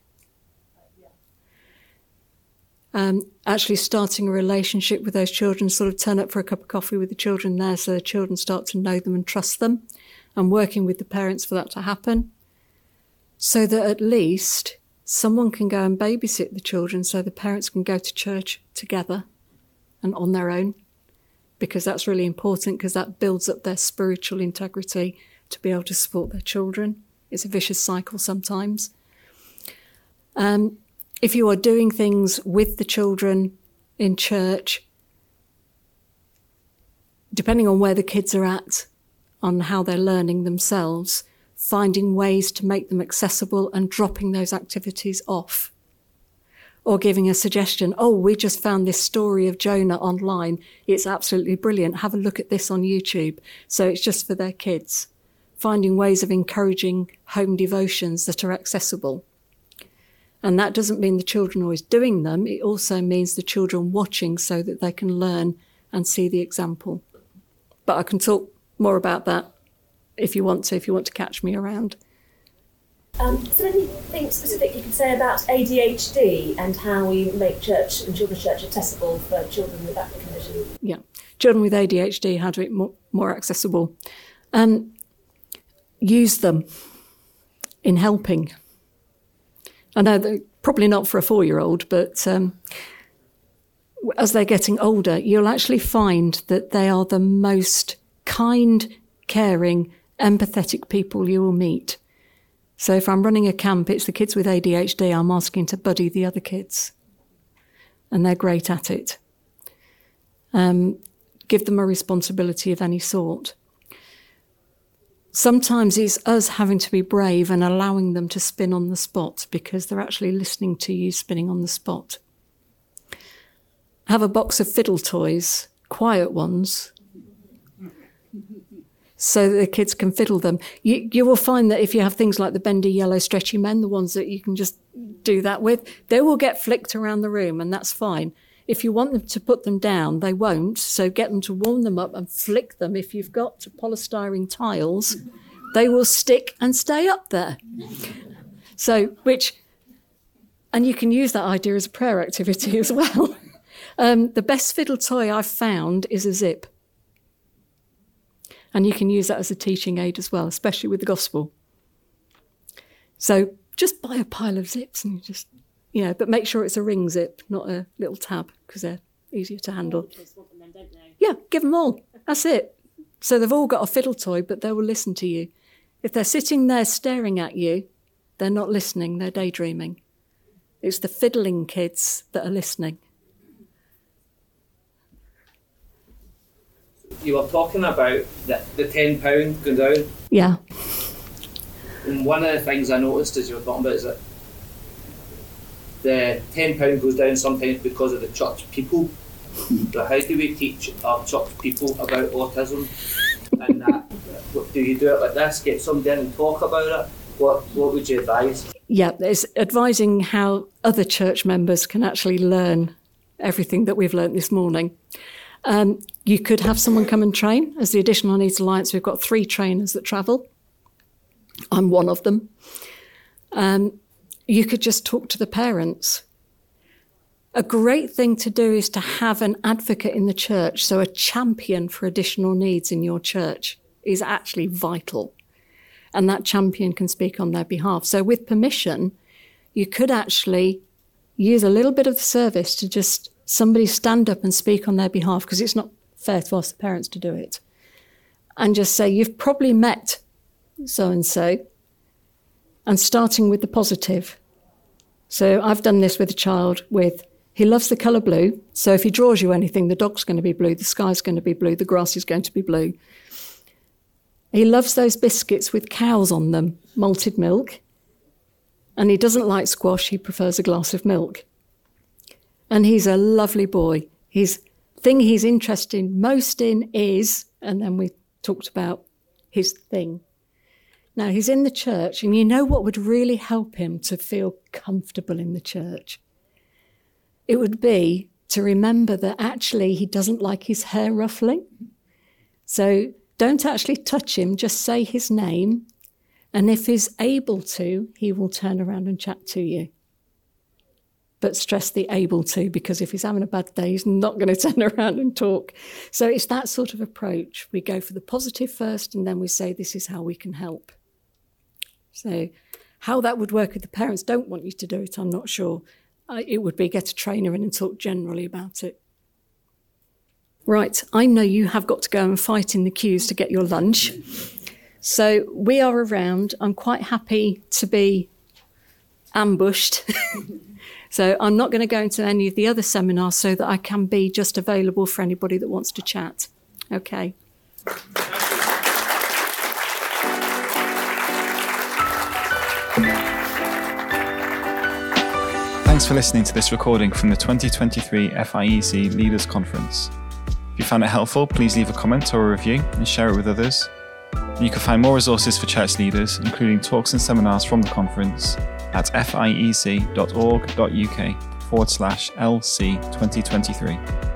Actually starting a relationship with those children, sort of turn up for a cup of coffee with the children there so the children start to know them and trust them, and working with the parents for that to happen, so that at least someone can go and babysit the children so the parents can go to church together and on their own, because that's really important, because that builds up their spiritual integrity to be able to support their children. It's a vicious cycle sometimes. If you are doing things with the children in church, depending on where the kids are at, on how they're learning themselves, finding ways to make them accessible and dropping those activities off. Or giving a suggestion, oh, we just found this story of Jonah online. It's absolutely brilliant. Have a look at this on YouTube. So it's just for their kids. Finding ways of encouraging home devotions that are accessible. And that doesn't mean the children are always doing them. It also means the children watching so that they can learn and see the example. But I can talk more about that if you want to catch me around. Is there anything specific you could say about ADHD and how we make church and children's church accessible for children with that condition? Yeah, children with ADHD, how to make it more accessible. Use them in helping. I know they're probably not for a 4-year-old, but as they're getting older, you'll actually find that they are the most kind, caring, empathetic people you will meet. So if I'm running a camp, it's the kids with ADHD I'm asking to buddy the other kids. And they're great at it. Give them a responsibility of any sort. Sometimes it's us having to be brave and allowing them to spin on the spot because they're actually listening to you spinning on the spot. Have a box of fiddle toys, quiet ones, so that the kids can fiddle them. You will find that if you have things like the bendy yellow stretchy men, the ones that you can just do that with, they will get flicked around the room, and that's fine. If you want them to put them down, they won't, so get them to warm them up and flick them. If you've got polystyrene tiles, they will stick and stay up there. And you can use that idea as a prayer activity as well. The best fiddle toy I've found is a zip. And you can use that as a teaching aid as well, especially with the gospel. So just buy a pile of zips and just, but make sure it's a ring zip, not a little tab, because they're easier to handle. Kids want them then, don't they? Yeah, give them all. That's it. So they've all got a fiddle toy, but they will listen to you. If they're sitting there staring at you, they're not listening, they're daydreaming. It's the fiddling kids that are listening. You were talking about the £10 going down. Yeah. And one of the things I noticed as you were talking about is that the £10 goes down sometimes because of the church people. But how do we teach our church people about autism and that? Do you do it like this? Get somebody in and talk about it? What would you advise? Yeah, it's advising how other church members can actually learn everything that we've learnt this morning. You could have someone come and train. As the Additional Needs Alliance, we've got 3 trainers that travel. I'm one of them. You could just talk to the parents. A great thing to do is to have an advocate in the church, so a champion for additional needs in your church is actually vital. And that champion can speak on their behalf. So with permission, you could actually use a little bit of the service to just somebody stand up and speak on their behalf, because it's not fair to ask the parents to do it. And just say, you've probably met so-and-so, and starting with the positive. So I've done this with a child he loves the colour blue, so if he draws you anything, the dog's going to be blue, the sky's going to be blue, the grass is going to be blue. He loves those biscuits with cows on them, malted milk, and he doesn't like squash, he prefers a glass of milk. And he's a lovely boy. Thing he's interested most in is, and then we talked about his thing. Now, he's in the church, and you know what would really help him to feel comfortable in the church? It would be to remember that actually he doesn't like his hair ruffling. So don't actually touch him, just say his name. And if he's able to, he will turn around and chat to you. But stress the able to, because if he's having a bad day, he's not going to turn around and talk. So it's that sort of approach. We go for the positive first, and then we say, this is how we can help. So how that would work if the parents don't want you to do it, I'm not sure. It would be get a trainer in and talk generally about it. Right, I know you have got to go and fight in the queues to get your lunch. So we are around. I'm quite happy to be ambushed. So I'm not going to go into any of the other seminars so that I can be just available for anybody that wants to chat. Okay. Thanks for listening to this recording from the 2023 FIEC Leaders Conference. If you found it helpful, please leave a comment or a review and share it with others. And you can find more resources for church leaders, including talks and seminars from the conference, at fiec.org.uk/LC2023.